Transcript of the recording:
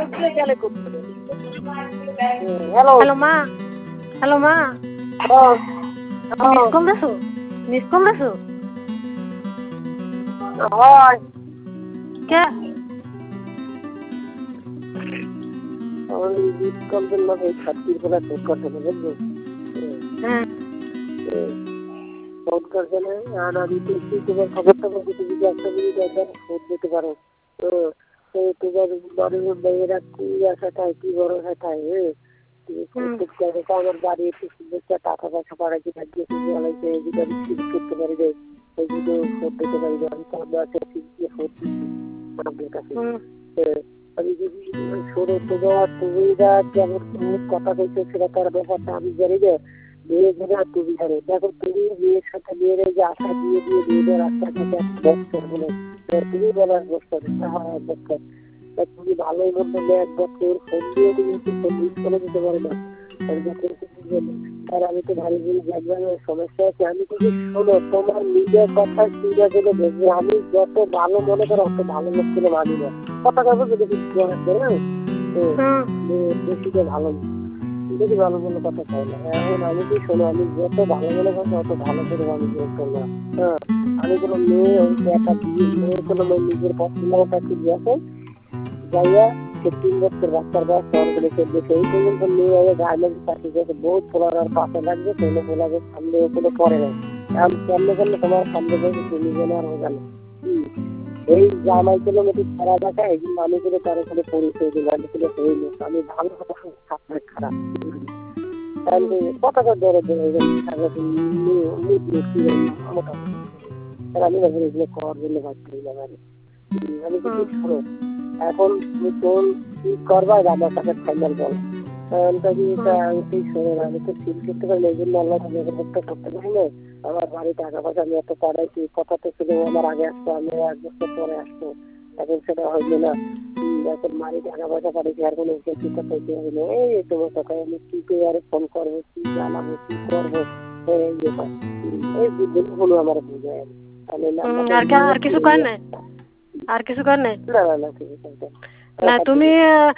গেলে করতে hello hello মা, হ্যালো মা, মিস কল দিছো, মিস কল দিছো হয় কে? ওই বিস্কম্পের লোক এই ছাত্রীর বেলা ফোন করছে না বুঝলো হ্যাঁ ফোন করছে না আর আমি তো তোমার খবর টবর কিছু যদি একটা যদি দরকার ফোন দিতে পারো তো তোমার বাড়ির মেয়েরা কি আশা চায় কি ভরসা চায় আমার বাড়ি একটু সুন্দর টাকা পয়সা পাড়াচ্ছি থাকিয়ে চালাইছে এদিকে আমি ঠিক করতে পারি রে ওইদিকে ফোন দিতে পারি না আমি সামনে আছে ঠিক দিয়ে ফোন দিচ্ছি আপনার কাছে আমি যদি শোনো তুমিরা যেমন তুমি কথা বলছো সেটা তার ব্যাপারটা আমি জানি না মেয়ে জানে আর তুমি জানো দেখো তুমি মেয়ের সাথে মেয়ের যে আশা দিয়ে দিয়ে মেয়েদের রাস্তার কাছে এক বছর বলে তুমি বলো এক বছর হ্যাঁ এক বছর তুমি ভালো মন্দ এক বছর ফোন দিয়ে তুমি একটু ফোন মিস করে দিতে পারো না আর আমি তো ভালো করে জানলাম সমস্যা আছে আমি যদি শোনো তোমার নিজের কথা শুনে গেলে দেখবে আমি যত ভালো মনে করো অত ভালো লোক ছিল মানি না কথা কথা যদি কিছু আছে না বেশিটা ভালো বেশি ভালো মনে কথা চাই না এখন আমি কি শোনো আমি যত ভালো মনে করছি অত ভালো করে আমি বলতো না হ্যাঁ আমি কোনো মেয়ে একটা মেয়ে কোনো নিজের পছন্দের কাছে গিয়েছে যাইয়া সে 3 বছর বাচ্চার বয়স তখন করে চলছে এই পর্যন্ত মেয়ে গার্মেন্টস চাকরি করেছে বহুত পোলার আর পাশে লাগবে কোনো পোলাকে সামনে ওগুলো করে না কারণ সামনে করলে তোমার সামনে বলছে তুমি যেন আর হয়ে গেল এই জামাই ছিল মেয়েটি সারা দেখা এই আমি করে তার করে পরিচয় দিল আমি ছিল হইল আমি ভালো কথা খারাপ খারাপ কথাটা ধরে মোটামুটি আমি এগুলো করার জন্য বাধ্য হইলাম আমি কিছু শোনো এখন তুমি কোন কি করবা আমার কাছে ফাইনাল বল আমি শোনো আমি তো ফিল করতে পারি এই জন্য আল্লাহ করতে পারি না আমার বাড়ি টাকা পয়সা আমি এত পাঠাইছি কথা তো ছিল আমার আগে আসতো আমি 1 বছর পরে আসতো এখন সেটা হইলো না এখন বাড়ি টাকা পয়সা পাঠিয়েছি আর কোনো চিন্তা করতে হবে না এই তোমার কথা আমি কি করে আর ফোন করবো কি জানাবো কি করবো এই বুদ্ধি হলো আমার বুঝায় আর কিছু কর নাই আর কিছু কর নাই না না না কিছু না তুমি